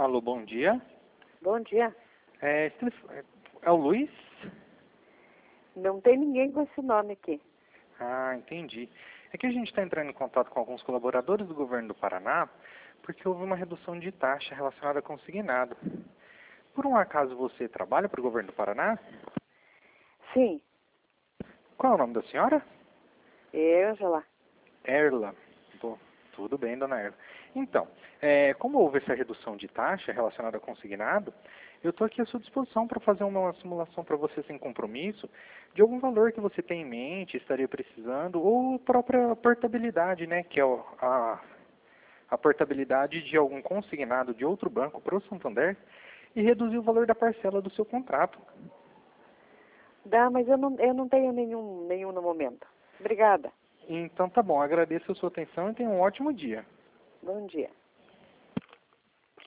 Alô, bom dia. Bom dia. É o Luiz? Não tem ninguém com esse nome aqui. Ah, entendi. É que a gente está entrando em contato com alguns colaboradores do governo do Paraná porque houve uma redução de taxa relacionada a consignado. Por um acaso você trabalha para o governo do Paraná? Sim, Qual é o nome da senhora? Ângela. Erla. Bom, tudo bem, dona Erla. Então, como houve essa redução de taxa relacionada a consignado, eu estou aqui à sua disposição para fazer uma simulação para você sem compromisso de algum valor que você tem em mente, estaria precisando, ou a própria portabilidade, né, que é a portabilidade de algum consignado de outro banco para o Santander e reduzir o valor da parcela do seu contrato. Dá, mas eu não tenho nenhum no momento. Obrigada. Então tá bom, agradeço a sua atenção e tenha um ótimo dia. Bom dia.